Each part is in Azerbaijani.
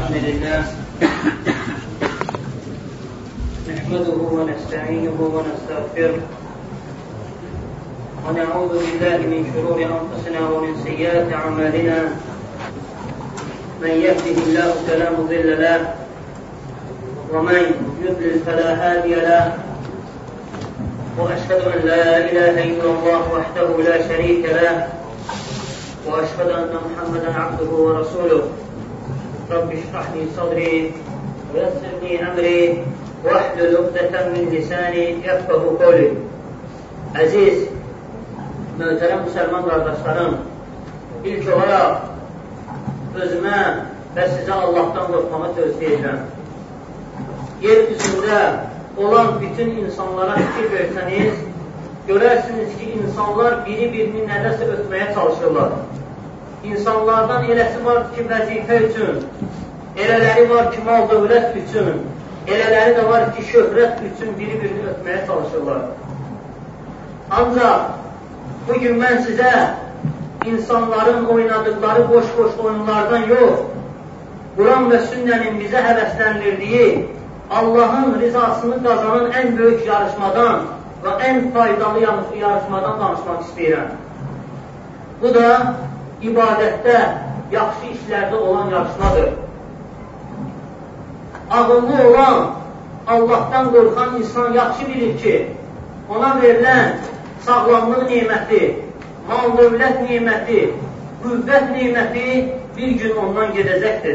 الحمد لله نحمده ونستعينه ونستغفره ونعوذ بالله من شرور أنفسنا ومن سيئات أعمالنا من يهده الله فلا مضل له ومن يضلل فلا هادي له وأشهد أن لا إله إلا الله وحده لا شريك له وأشهد أن محمدا عبده ورسوله رب اشرح لي صدري ويسر لي أمري واحلل عقدة من لساني يفقهوا قولي. Əziz, möhtərəm müsəlman qardaşlarım, ilk olaraq özümə və sizə Allahdan qorxmağı tövsiyə edirəm. Yer üzündə olan bütün insanlara fikir versəniz, görərsiniz ki, insanlar biri-birini nədəsə ötməyə çalışırlar. İnsanlardan eləsi var ki, vəzifə üçün, elələri var ki, mal-dövlət üçün, elələri də var ki, şöhrət üçün biri-birini ötməyə çalışırlar. Ancaq bugün mən sizə insanların oynadıkları boş-boş oyunlardan yox, Quran və sünnənin bizə həvəsləndirdiyi Allahın rizasını qazanan ən böyük yarışmadan və ən faydalı yarışmadan danışmaq istəyirəm. Bu da ibadətdə, yaxşı işlərdə olan yarışmadır. Ağıllı olan, Allahdan qorxan insan yaxşı bilir ki, ona verilən sağlamlıq neməti, mal-dövlət neməti, qüvvət neməti bir gün ondan gedəcəkdir.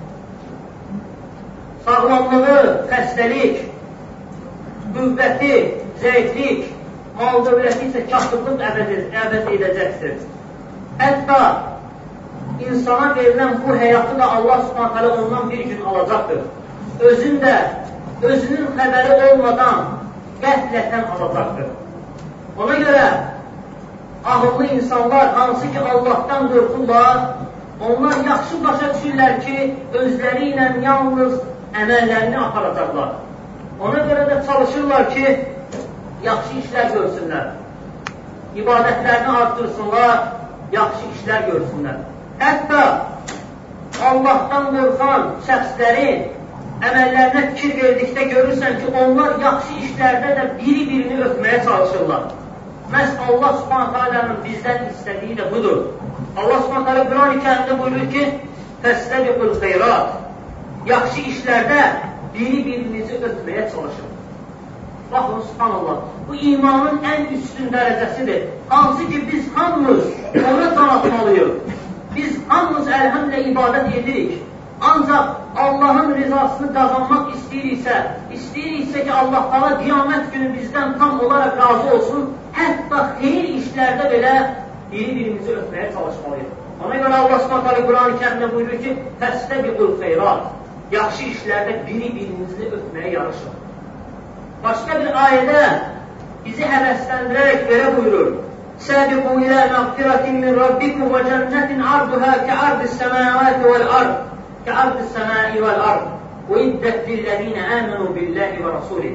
Sağlamlığı, xəstəlik, qüvvəti, zəiflik, mal-dövləti isə kasıblıq əvəz edəcəkdir. Hətta insana verilən bu həyatı da Allah Subhanahu ondan bir gün alacaqdır. Özünün xəbəri olmadan qəflətən alacaqdır. Ona görə ağıllı insanlar hansı ki Allahdan qorxurlar, onlar yaxşı başa düşürlər ki, özləri ilə yalnız əməllərini aparacaqlar. Ona görə də çalışırlar ki, yaxşı işlər görsünlər, ibadətlərini artırsınlar, yaxşı işlər görsünlər. Hətta Allahdan qorxan şəxslərin əməllərinə fikir verdikdə görürsən ki, onlar yaxşı işlərdə də biri-birini ötməyə çalışırlar. Məhz Allah Subhanahu bizdən istədiyi də budur. Allah Subhanahu Quran-ı Kərimdə buyurur ki, "Fəstəbiqul xeyrat." Yaxşı işlərdə biri-birinizi ötməyə çalışın. Baxın, subhanallah, bu imanın ən üstün dərəcəsidir. Hansı ki, biz hamımız ona tanıtmalıyıq. Biz hamımız əlhəmlə ibadət edirik. Ancaq Allahın rizasını qazanmaq istəyiriksə ki, Allah Taala qiyamət günü bizdən tam olaraq razı olsun, hətta xeyir işlərdə belə biri-birimizi ötməyə çalışmalıyıq. Ona görə Allah Subhanahu Quran-ı Kərimdə buyurur ki, "Fəstəbiqul xeyrat." Yaxşı işlərdə biri-birinizi ötməyə yarışın. Başqa bir ayədə bizi həvəsləndirərək belə buyurur. "Səbiqu ilə məğfirətin min rabbikum və cənnətin arduhə kə'ardis səmavati vəl-ard." Kə'ardis-səmai vəl-ard. "Uiddet lillezine amenu billahi və rasulih."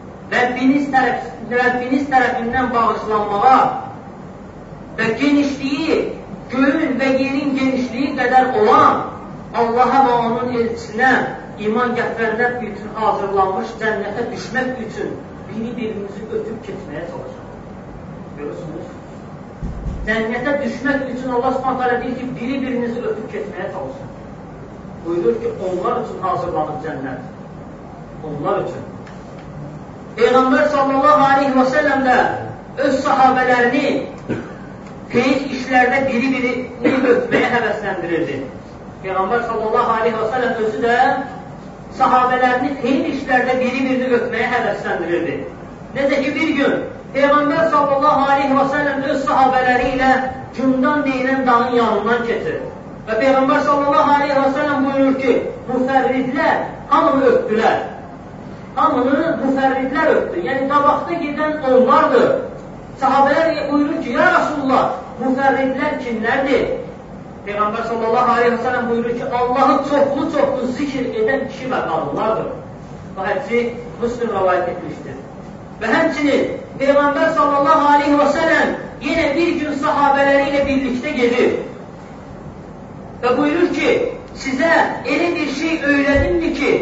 Rəbbiniz tərəfindən bağışlanmağa və genişliyi, göyün və yerin genişliyi qədər olan Allaha və onun elçisinə iman gətirənlər üçün hazırlanmış cənnətə düşmək üçün biri-birimizi ötüb keçməyə çalışaq. Görürsünüz? Cənnətə düşmək üçün Allah Subhanahu deyir ki, biri-birinizi ötüb keçməyə çalışın. Buyurur ki, onlar üçün hazırlanıb cənnət. Onlar üçün. Peyğəmbər sallallahu aleyhi və səlləm də öz sahabələrini xeyir işlərdə biri-birini ötməyə həvəsləndirirdi. Peyğəmbər sallallahu aleyhi və səlləm özü də sahabələrini xeyir işlərdə biri-birini ötməyə həvəsləndirirdi. Necə ki, bir gün Peyğəmbər sallallahu aleyhi və səlləm öz sahabələri ilə Cundan deyilən dağın yanından keçir. Və Peyğəmbər sallallahu aleyhi və səlləm buyurur ki, müfərridlər hamını öpdülər. Hamını müfərridlər öpdü. Yəni, qabaqda gedən onlardır. Sahabələr buyurur ki, ya Rasulullah, müfərridlər kimlərdir? Peyğəmbər sallallahu aleyhi və səlləm buyurur ki, Allahı çoxlu zikr edən kişi və qadınlardır. Bu hədisi Müslim rəvayət etmişdir. Və həmçinin Peyğəmbər sallallahu aleyhi və səlləm yenə bir gün sahabələri ilə birlikdə gedir. Və buyurur ki, sizə elə bir şey öyrədimmi ki,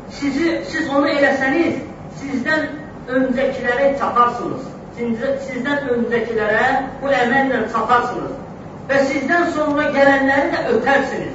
siz onu eləsəniz, sizdən öncəkilərə çatarsınız. Sizdən öncəkilərə bu əməllə çatarsınız. Və sizdən sonra gələnləri də ötərsiniz.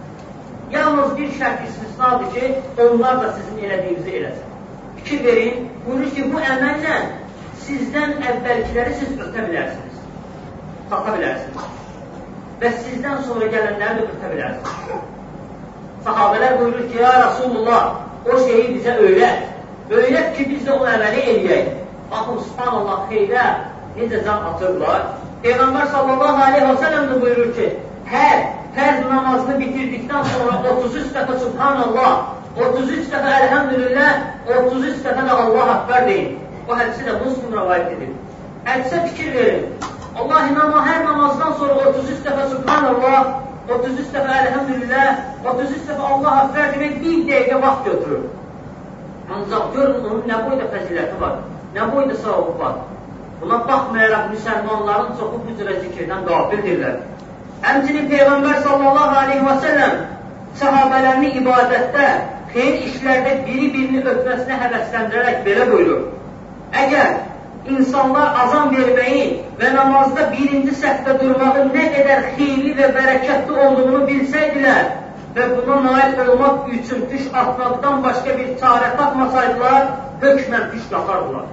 Yalnız bir şərt istisnadır ki, onlar da sizin elədiyinizi eləsin. Fikir verin, buyurur ki, bu əməllə sizdən əvvəlkiləri siz ötə bilərsiniz. Çata bilərsiniz. Və sizdən sonra gələnləri də ötə bilərsiniz. Sahabələr buyurur ki, ya Rasulullah, o şeyi bizə öyrət. Öyrət ki, biz də o əməli eləyək. Baxın, subhanallah, xeyrə necə can atırlar. Peyğəmbər sallallahu aleyhi və səlləm də buyurur ki, hər fərz namazını bitirdikdən sonra 33 dəfə subhanallah, 33 dəfə əlhəmdülillah, 33 dəfə də Allah Akbar deyin. O hədisi də Müslim rəvayət edir. Hədisə fikir verin. Allah inanma, hər namazdan sonra 33 dəfə subhanallah, 33 dəfə əlhəmdülillah, 33 dəfə Allah Akbar demək bir dəqiqə vaxt götürür. Ancaq görün, onun nə boyda fəziləti var, nə boyda savabı var. Buna baxmayaraq müsəlmanların çoxu bu cürə zikirdən qafildirlər. Həmçinin Peyğəmbər sallallahu aleyhi və səlləm sahabələrini ibadətdə, xeyir işlərdə biri-birini ötməsinə həvəsləndirərək belə buyurur. Əgər insanlar azan verməyi və namazda birinci səhvdə durmağın nə qədər xeyirli və bərəkətli olduğunu bilsəydilər və buna nail olmaq üçün düş atmaqdan başqa bir çarə tapmasaydılar, hökmən düş yatardılar.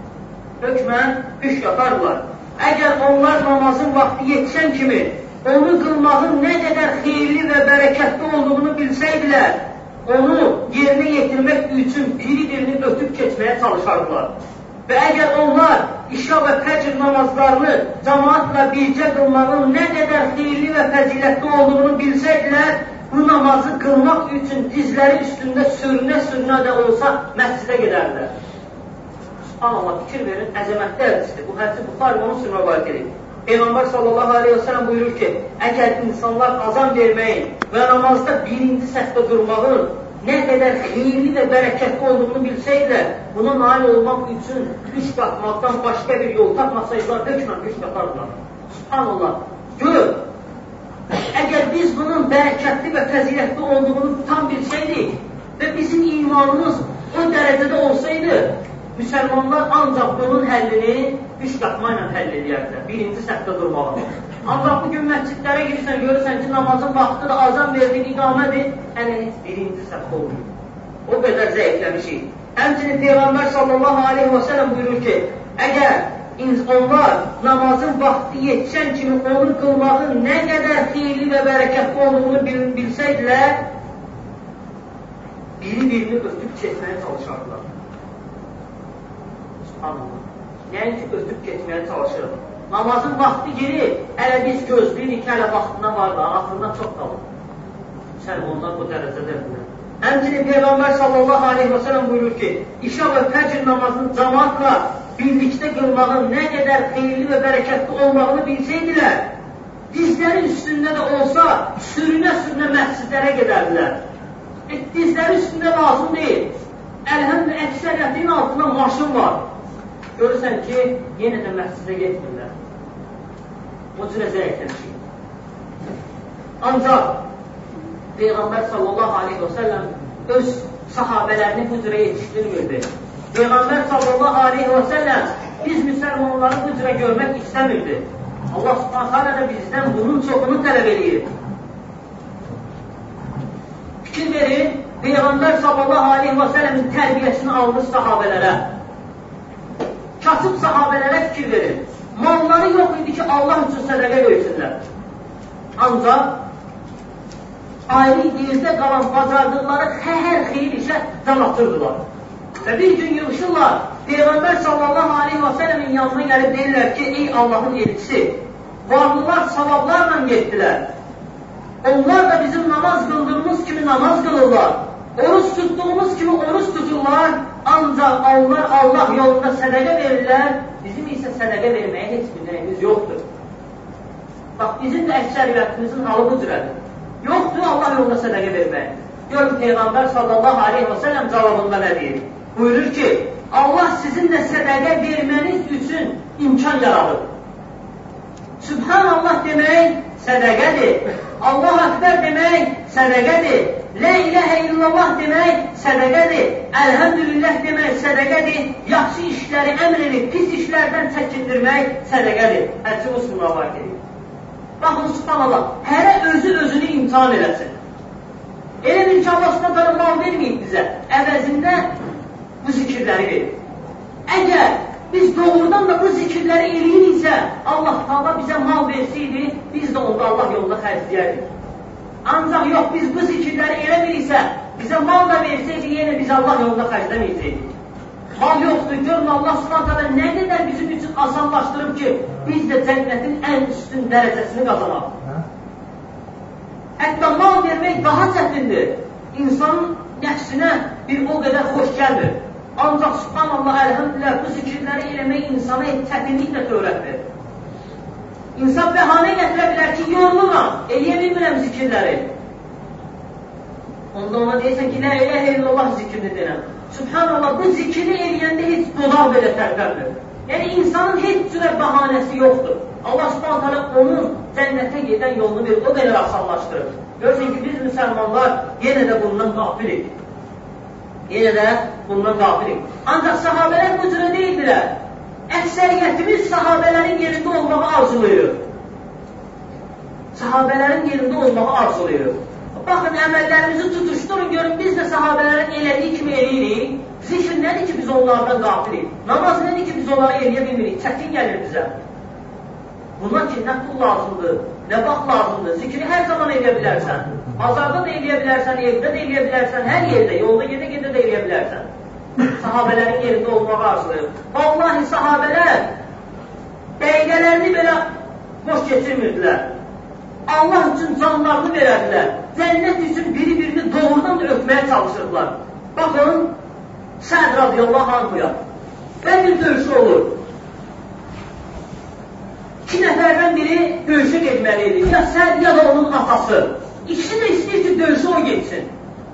Hökmən düş yatardılar. Əgər onlar namazın vaxtı yetişən kimi onu qılmağın nə qədər xeyirli və bərəkətli olduğunu bilsəydilər, onu yerinə yetirmək üçün biri-birini ötüb keçməyə çalışardılar. Və əgər onlar işa və fəcr namazlarını cəmaatla bircə qılmağın nə qədər xeyirli və fəzilətli olduğunu bilsəydilər, bu namazı qılmaq üçün dizləri üstündə sürünə-sürünə də olsa məscidə gedərlər. Allah fikir verin, əzəmətli hədisdir. Bu hədisi Buxari və Müslim rəvayət edir. Peyğəmbər sallallahu aleyhi və səlləm buyurur ki, əgər insanlar azan verməyin və namazda birinci səhvdə durmağın nə qədər xeyirli və bərəkətli olduğunu bilsəydilər, buna nail olmaq üçün düş qatmaqdan başqa bir yol tapmasaydılar, hökmən düş qatardılar. Subhanallah, gör, əgər biz bunun bərəkətli və fəzilətli olduğunu tam bilsəydik və bizim imanımız o dərəcədə olsaydı, müsəlmanlar ancaq bunun həllini düş qatmayla həll edərlər, birinci səhvdə durmağa. Ancaq bugün məscidlərə girirsən, görürsən ki, namazın vaxtı da azan verdiği iqamədir, hələ heç birinci səhvdə olmuyor. O qədər zəifləmişik. Həmçinin Peyğəmbər sallallahu aleyhi və səlləm buyurur ki, əgər onlar namazın vaxtı yetişən kimi onu qılmağın nə qədər xeyirli və bərəkətli olduğunu bilsəydilər, biri-birini ötüb keçməyə çalışardılar. Subhanallah. Nəinki ötüb keçməyə çalışırıq. Namazın vaxtı gelir, hələ biz gözləyirik ki, hələ vaxtına varlar, axırına çox qalır. Müsəlmanlar bu dərəcədədirlər. Həmçinin Peyğəmbər sallallahu aleyhi və səlləm buyurur ki, işa və fəcr namazını cəmaatla birlikdə qılmağın nə qədər xeyirli və bərəkətli olmağını bilsəydilər, dizləri üstündə də olsa, sürünə-sürünə məscidlərə gedərdilər. Dizləri üstündə lazım deyil. Əlhəmdə əksəriyyətin altına maşın var. Görürsən ki, yenə də məscidə getmirlər. O cürə zəifləmişik. Ancaq Peyğəmbər sallallahu aleyhi və səlləm öz sahabələrini bu cürə yetişdirmirdi. Peyğəmbər sallallahu aleyhi və səlləm biz müsəlmanları bu cürə görmək istəmirdi. Allah subhanə da bizdən bunun çoxunu tələb edir. Fikir verin, Peyğəmbər sallallahu aleyhi və səlləmin tərbiyəsini almış sahabələrə. Kasıb sahabələrə fikir verin. Malları yox idi ki, Allah üçün sədəqə versinlər. Ancaq ayrı yerdə qalan bacardıqları hər xeyir işə can atırdılar. Və bir gün yığışırlar, Peyğəmbər sallallahu aleyhi və səlləmin yanına gəlib deyirlər ki, ey Allahın elçisi, varlılar savablarla getdilər. Onlar da bizim namaz qıldığımız kimi namaz qılırlar. Oruç tutduğumuz kimi oruç tuturlar. Ancaq onlar Allah yolunda sədəqə verirlər. Bizim isə sədəqə verməyə heç bir nəyimiz yoxdur. Bax, bizim də əksəriyyətimizin halı bu cürədir. Yoxdur Allah yolunda sədəqə verməyə. Görün, Peyğəmbər sallallahu aleyhi və səlləm cavabında nə deyir? Buyurur ki, Allah sizinlə sədəqə verməniz üçün imkan yaradır. Subhanallah demək, sədəqədir. Allah Akbar demək sədəqədir. La ilahə illallah demək sədəqədir. Əlhəmdülillah demək sədəqədir. Yaxşı işləri əmr edib, pis işlərdən çəkindirmək sədəqədir. Həcci Müslüman var edir. Baxın, subhanallah, hərə özünü imtihan eləsin. Elə bir ki, Allah subhanallah mal verməyib bizə, əvəzində bu zikirləri verir. Əgər biz doğrudan da bu zikirləri eləyiriksə, Allah Taala bizə mal versəydi, biz də onda Allah yolunda xərcləyərdik. Ancaq yox, biz bu zikirləri eləmiriksə, bizə mal da versəydi, yenə biz Allah yolunda xərcləməyəcəkdik. Mal yoxdur, görün Allah subhanallah nə qədər bizim üçün asanlaşdırıb ki, biz də cənnətin ən üstün dərəcəsini qazanaq. Hətta mal vermək daha çətindir. İnsanın nəfsinə bir o qədər xoş gəlmir. Ancaq subhanallah, əlhəmdülillah, bu zikirləri eləmək insana çətinliklə öyrətmir. İnsan bəhanə gətirə bilər ki, yoruluram, eləyə bilmirəm zikirləri. Onda ona deyirsən ki, la ilahə illallah zikrini denən. Subhanallah, bu zikri eləyəndə heç dodaq belə tərpənmir. Yəni, insanın heç cürə bəhanəsi yoxdur. Allah subhanallah onun cənnətə gedən yolunu verir, o qədər asanlaşdırır. Görürsən ki, biz müsəlmanlar yenə də bundan qafilik. Yenə də bundan qafilik. Ancaq sahabələr bu cürə deyildilər. Əksəriyyətimiz sahabələrin yerində olmağı arzulayır. Sahabələrin yerində olmağı arzulayır. Baxın, əməllərimizi tutuşturun, görün, biz də sahabələrin elədiyi kimi eləyirik. Zikr nədir ki, biz onlardan qafilik? Namaz nədir ki, biz onları eləyə bilmirik? Çətin gəlir bizə. Bundan ki, nə pul lazımdır, nə vaxt lazımdır. Zikri hər zaman eləyə bilərsən. Azarda da eləyə bilərsən, evdə də eləyə bilərsən, hər yerdə, yolda gedə-gedə də eləyə bilərsən. Sahabələrin yerində olmağı arzulayır. Vallahi sahabələr dəqiqələrini belə boş keçirmirdilər. Allah üçün canlarını verərdilər. Cənnət üçün biri-birini doğrudan da öpməyə çalışırdılar. Baxın, Səd radiyallahu anhuya bir döyüşü olur. 2 nəfərdən biri döyüşə getməliydi. Ya Səd, ya da onun atası. İkisi də istəyir ki, döyüşə o geçsin.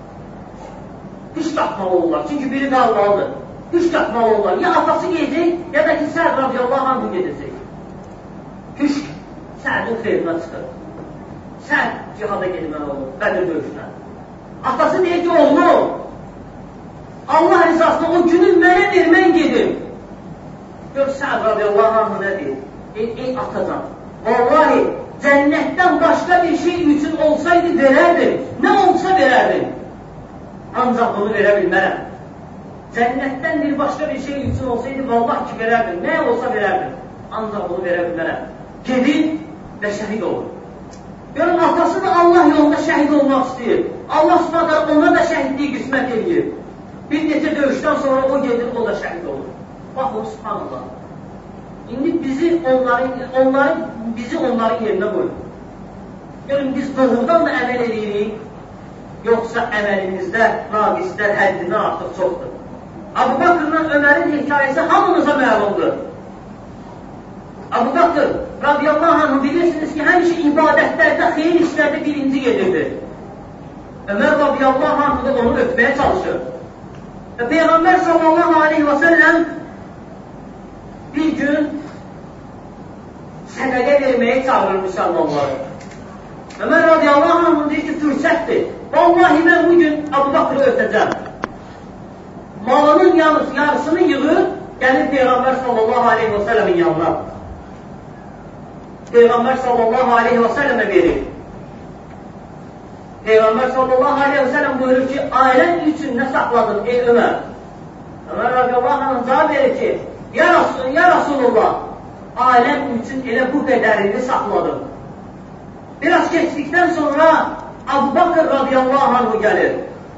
Üç qatmalı olurlar. Çünki biri qalmalıdır. 3 qatmalı olurlar. Ya atası gedəcək, ya da ki, Səd radiyallahu anhu gedəcək. Küşk Sədin xeyrinə çıxır. Sən cihada gedməli olur, Bədir döyüşünə. Atası deyir ki, oğlum, Allah rızasına o günü mənə ver, mən gedim. Gör, Səd radiyallahu anhu nə deyir? Ey atacan, vallahi cənnətdən başqa bir şey üçün olsaydı verərdin, nə olsa verərdin. Ancaq bunu verə bilmərəm. Cənnətdən bir başqa bir şey üçün olsaydı, vallahi ki verərdin, nə olsa verərdin. Ancaq bunu verə bilmərəm. Gedin və şəhid olur. Görün, atası da Allah yolunda şəhid olmaq istəyir. Allah subhanallah ona da şəhidliyi qismət edir. Bir neçə döyüşdən sonra o gedir, o da şəhid olur. Baxın, subhanallah. İndi bizi onların yerinə qoyun. Görün, biz doğrudan da əməl edirik, yoxsa əməlimizdə naqislər həddindən artıq çoxdur. Abu Bakr'la Ömərin hekayəsi hamımıza məlumdur. Abu Bakr radiyallahu anh bilirsiniz ki, həmişə ibadətlərdə, xeyir işlərdə birinci gedirdi. Ömər radiyallahu anh da onu ötməyə çalışır. Və Peyğəmbər sallallahu aleyhi və səlləm bir gün sədəqə verməyə çağırır müsəlmanları. Ömər radiyallahu anh deyir ki, fürsətdir. Vallahi mən bugün Abu Bakr'ı ötəcəm. Malının yarısını yığır, gəlir Peyğəmbər sallallahu aleyhi və səlləmin yanına. Peyğəmbər sallallahu aleyhi və səlləmə verir. Peyğəmbər sallallahu aleyhi və səlləm buyurur ki, ailən üçün nə saxladın ey Ömər? Ömər radiyallahu anh cavab verir ki, ya Rasulullah, ailəm üçün elə bu qədərini saxladım. Biraz keçdikdən sonra Abu Bakr radiyallahu anh gəlir.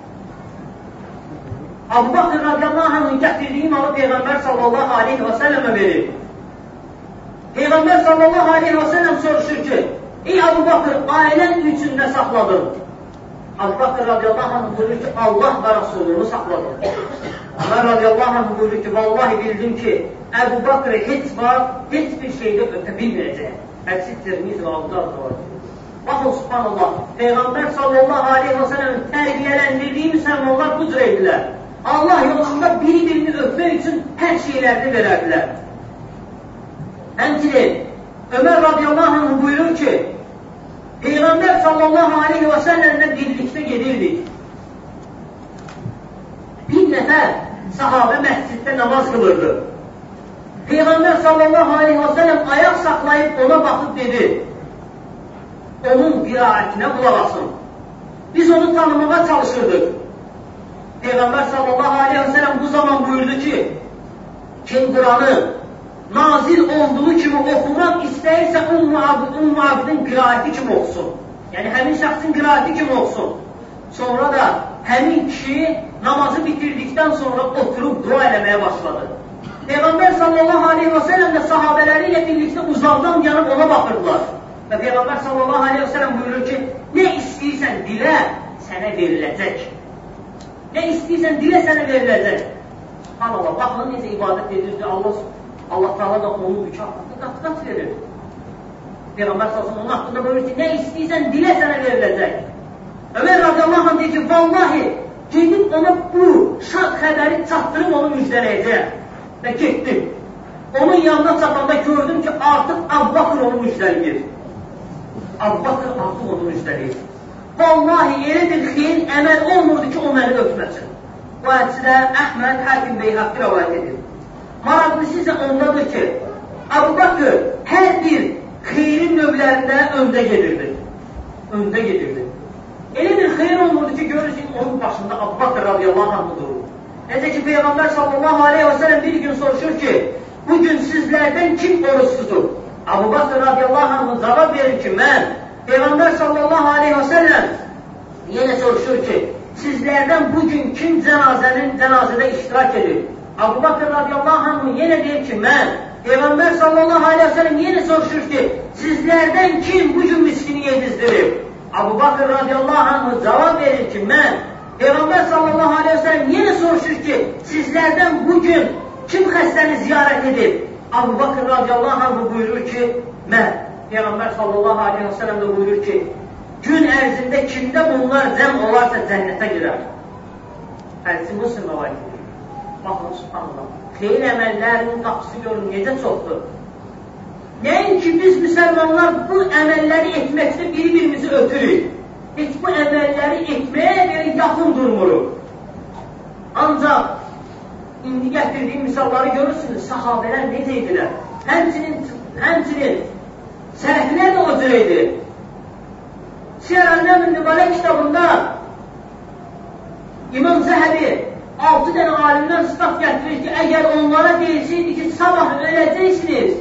Abu Bakr radiyallahu anh gətirdiyi malı Peyğəmbər sallallahu aleyhi və səlləmə verir. Peyğəmbər sallallahu aleyhi və səlləm soruşur ki, ey Abu Bakr, ailən üçün nə saxladın? Abu Bakr radiyallahu anh buyurur ki, Allah və Rasulunu saxladım. Ömər radiyallahu anh buyurur ki, vallahi bildim ki, Abu Bakr'ı heç bir şeydə ötə bilməyəcək. Hədsi Tirmizi və Abu Davud var. Baxın, subhanallah, Peyğəmbər sallallahu aleyhi və səlləmin tərbiyələndirdiyi müsəlmanlar bu cür edirlər. Allah yolunda biri-birini öpmək üçün hər şeylərini verərdilər. Həmçinin, Ömər radiyallahu anh buyurur ki, Peyğəmbər sallallahu aleyhi və səlləmlə birlikdə gedirdik. Bir nəfər sahabə məsciddə namaz qılırdı. Peyğəmbər sallallahu aleyhi və səlləm ayaq saxlayıb ona baxıb dedi, onun qiraətinə qulaq asın. Biz onu tanımağa çalışırdıq. Peyğəmbər sallallahu aleyhi və səlləm bu zaman buyurdu ki, kim Quranı nazil olduğu kimi oxumaq istəyirsə Ümmü Abidin qiraəti kimi oxusun. Yəni həmin şəxsin qiraəti kimi oxusun. Sonra da həmin kişi namazı bitirdikdən sonra oturub dua eləməyə başladı. Peyğəmbər sallallahu aleyhi və səlləm də sahabələri ilə birlikdə uzaqdan yanıb ona baxırdılar. Və Peyğəmbər sallallahu aleyhi və səlləm buyurur ki, nə istəyirsən dilə, sənə veriləcək. Nə istəyirsən dilə, sənə veriləcək. Subhanallah, baxın necə ibadət edirdi, Allah Teala da onun mükafatını qat-qat verir. Peyğəmbər sallallahu onun haqqında buyurur ki, nə istəyirsən dilə, sənə veriləcək. Ömər radiyallahu anh deyir ki, vallahi, gedib ona bu şad xəbəri çatdırıb onu müjdələyəcək. Və getdim. Onun yanına çatanda gördüm ki, artıq Əbu-Bakır onu müjdələyir. Əbu-Bakır artıq onu müjdələyir. Vallahi, elə bir xeyir əməl olmurdu ki, o məni ötməsin. Bu hədisdə Əhməd Həkim Beyhaqi rəvayət edir. Maraqlısı isə ondadır ki, Əbu-Bakır hər bir xeyrin növlərində öndə gedirdi. Öndə gedirdi. Elə bir xeyir olmurdu ki, görürsün, onun başında Əbu-Bakır radiyallahu anh durur. Necə ki, Peyğəmbər sallallahu aleyhi və səlləm bir gün soruşur ki, bugün sizlərdən kim oruçsuzdur? Əbu-Bakır radiyallahu anh cavab verir ki, mən. Peyğəmbər sallallahu aleyhi və səlləm yenə soruşur ki, sizlərdən bugün kim cənazədə iştirak edir? Əbu-Bakır radiyallahu anh yenə deyir ki, mən. Peyğəmbər sallallahu aleyhi və səlləm yenə soruşur ki, sizlərdən kim bugün miskini yedizdirir? Əbu-Bakır radiyallahu anh cavab verir ki, mən. Peyğəmbər sallallahu aleyhi və səlləm yenə soruşur ki, sizlərdən bugün kim xəstəni ziyarət edir? Əbu-Bakır radiyallahu anh buyurur ki, mən. Peyğəmbər sallallahu aleyhi və səlləm də buyurur ki, gün ərzində kimdə bunlar cəm olarsa cənnətə girər. Hədisi Müslim rəvayət edir. Baxın, subhanallah. Xeyir əməllərinin qapısı görün, necə çoxdur. Nəinki biz müsəlmanlar bu əməlləri etməkdə bir-birimizi ötürük. Heç bu əməlləri etməyə belə yaxın durmuruq. Ancaq indi gətirdiyim misalları görürsünüz, sahabələr necə idilər? Həmçinin sələflər də o cür idi. Siyar-ı Nübələ kitabında İmam Zəhəbi 6 dənə alimdən sıfat gətirir ki, əgər onlara deyilseydi ki, sabah öləcəksiniz,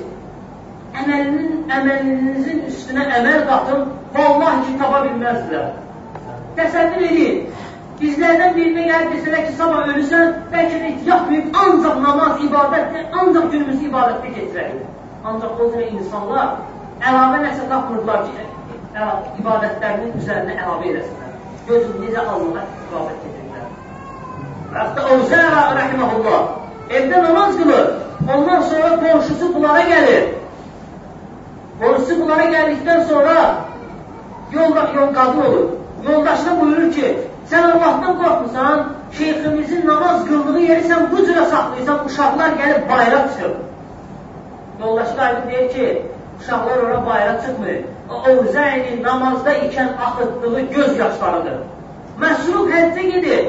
əməlinizin üstünə əməl qatın, vallahi ki, tapa bilməzdilər. Təsəvvür edin, bizlərdən birinə gəlib desələr ki, sabah ölürsən, bəlkə də yapmayıb, ancaq namaz, ibadət, ancaq günümüzü ibadətdə keçirək. Ancaq o cürə insanlar əlavə nəsə tapmırdılar ki, ibadətlərinin üzərində əlavə edəsinlər. Gözün necə Allah'a ibadət edirlər. Və hətta Ovzəra rəhməhullah evdə namaz qılır, ondan sonra qonşusu bunlara gəlir. Qonşusu bunlara gəldikdən sonra yol qadın olur. Yoldaşına buyurur ki, sən Allah'tan qorxmusan, şeyximizin namaz qıldığı yeri sən bu cürə saxlayırsan, uşaqlar gəlib bayra çıxır. Yoldaşı qayıdıb deyir ki, uşaqlar ora bayra çıxmır. O Ovzə'nin namazda ikən axıtdığı göz yaşlarıdır. Məsruq həccə gedir.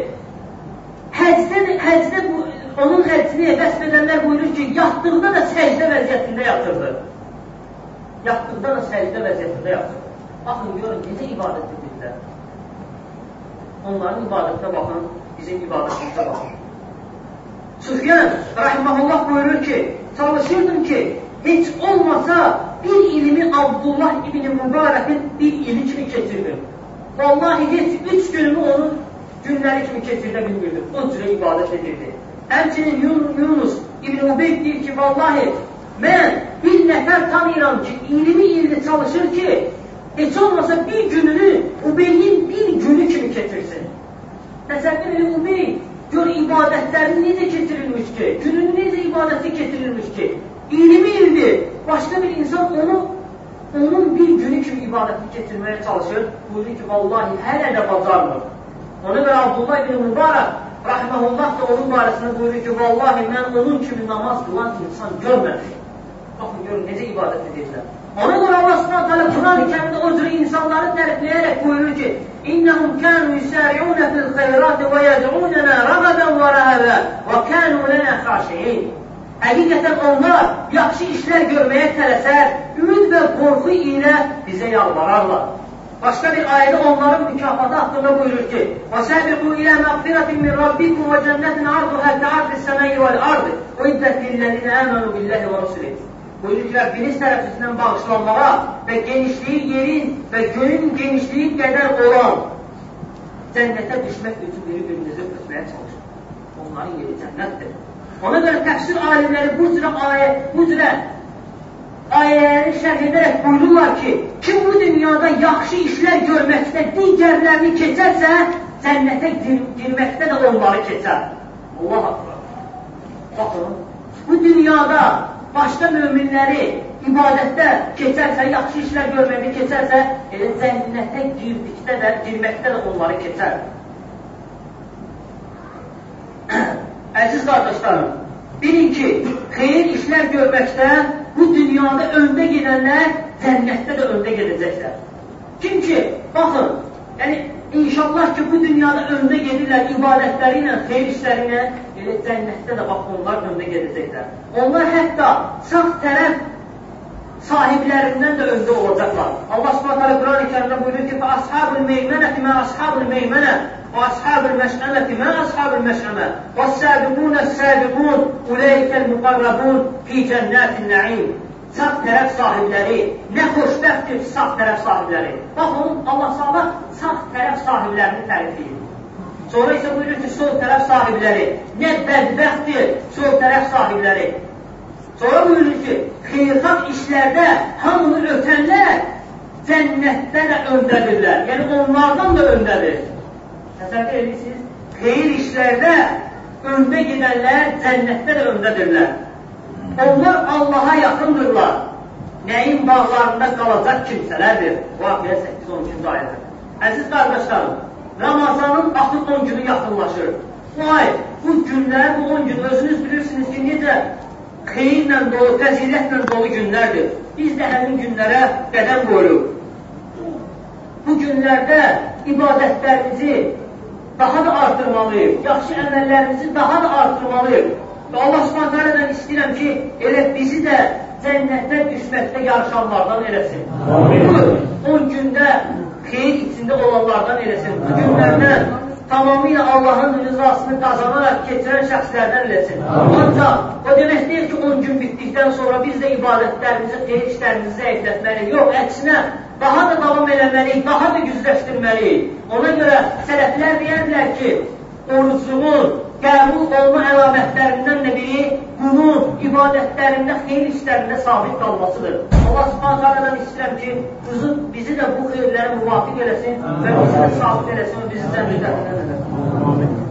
Həcdə onun həccini vəsb edənlər buyurur ki, yatdıqda da səcdə vəziyyətində yatırdı. Yatdıqda da səcdə vəziyyətində yatırdı. Baxın, görün, necə ibadət edirlər. Onların ibadətə baxın, bizim ibadətimizə baxın. Süfyan, rəhməhullah buyurur ki, çalışırdım ki, heç olmasa bir ilimi Abdullah ibn-i Mübarəkin bir ili kimi keçirdim. Vallahi heç 3 günümü onun günləri kimi keçirdə bilmirdim. O cürə ibadət edirdi. Həmçinin Yunus ibn-i Ubeyd deyir ki, vallahi mən bir nəfər tanıyıram ki, 20 ildir çalışır ki, heç olmasa bir gününü Ubeyyin bir günü kimi keçirsin. Təsəvvür edin, Ubeyd gör ibadətlərini necə keçirilmiş ki, gününü necə ibadəti keçirilmiş ki, 20 ildir başqa bir insan onun bir günü kimi ibadəti keçirməyə çalışır. Buyurur ki, vallahi hələ də bacarmır. Ona görə Abdullah ibn Mübarək rəhməhullah da onun barəsində buyurur ki, vallahi mən onun kimi namaz qılan insan görmədim. Baxın, görün, necə ibadət edirlər. Ona görə Allah Subhanahu taala Quran-ı Kərimdə o cür insanları tərifləyərək buyurur ki: "İnnehum kanu yusari'un fil khayrat və yed'unana ragaban və rahaban və kanu lana khashi'in." Həqiqətən onlar yaxşı işlər görməyə tələsər, ümid və qorxu ilə bizə yalvararlar. Başqa bir ayədə onların mükafatı haqqında buyurur ki: "Vəsəbiqu ilə məğfirətin min rabbikum və cənnetin arduhə kə'ardis səmai vəl ardı və iddət lillezine əmenu billahi və rusulihi." Buyurur ki, Rəbbiniz tərəfindən bağışlanmağa və genişliyi yerin və gönün genişliyi qədər olan cənnətə düşmək üçün bir-birinizi ötməyə çalışır. Onların yeri cənnətdir. Ona görə təfsir alimləri bu cürə ayələri şərh edərək buyururlar ki, kim bu dünyada yaxşı işlər görməkdə digərlərini keçərsə, cənnətə girməkdə də onları keçər. Allah Akbar. Baxın, bu dünyada başqa möminləri ibadətdə keçərsə, yaxşı işlər görməkdə keçərsə, elə cənnətə girməkdə də onları keçər. Əziz qardaşlarım, bilin ki, xeyir işlər görməkdə bu dünyada öndə gedənlər cənnətdə də öndə gedəcəklər. Kim ki, baxın, yəni inşallah ki, bu dünyada öndə gedirlər ibadətləri ilə, xeyir işləri ilə, elə cənnətdə də bax, onlar öndə gedəcəklər. Onlar hətta sağ tərəf sahiblərindən də öndə olacaqlar. Allah Subhanahu Quran-ı Kərimdə buyurur ki: "Ashabul meymənəti mə ashabul meymənə və ashabul məş'əməti mə ashabul məş'əmə və s-səbiqun uleykəl müqarrabun fi cənnətin nə'im." Sağ tərəf sahibləri, nə xoşbəxtdir sağ tərəf sahibləri. Baxın, Allah sağda sağ tərəf sahiblərini tərifləyir. Sonra isə buyurur ki, sol tərəf sahibləri, nə bədbəxtdir sol tərəf sahibləri. Sonra buyurur ki, xeyirxah işlərdə hamını ötənlər cənnətdə də öndədirlər. Yəni onlardan da öndədir. Təsəvvür edirsiniz, xeyir işlərdə öndə gedənlər cənnətdə də öndədirlər. Onlar Allaha yaxındırlar. Nəyin bağlarında qalacaq kimsələrdir. Vaqiyə 8-13-cü ayədir. Əziz qardaşlarım, Ramazanın axır 10 günü yaxınlaşır. Bu ay, bu günlər, bu 10 gün özünüz bilirsiniz ki, necə xeyirlə dolu, fəzilətlə dolu günlərdir. Biz də həmin günlərə qədəm qoyuruq. Bu günlərdə ibadətlərimizi daha da artırmalıyıq, yaxşı əməllərimizi daha da artırmalıyıq. Və Allah Subhanahu istəyirəm ki, elə bizi də cənnətə düşməkdə yarışanlardan eləsin. Bu 10 gündə xeyir içində olanlardan eləsin. Bu günlərdən tamamilə Allahın rızasını qazanaraq keçirən şəxslərdən eləsin. Ancaq o demək deyil ki, 10 gün bitdikdən sonra biz də ibadətlərimizi, xeyir işlərimizi zəiflətməliyik. Yox, əksinə, daha da davam eləməliyik, daha da gücləşdirməliyik. Ona görə sələflər deyərlər ki, orucluğun qəbul olma əlamətlərindən də biri bunun ibadətlərində, xeyir işlərində sabit qalmasıdır. Allah Subhanahu istəyirəm ki, bizi də bu xeyirlərə müvafiq eləsin və bizi də sabit eləsin və bizi cənnətə eləsin.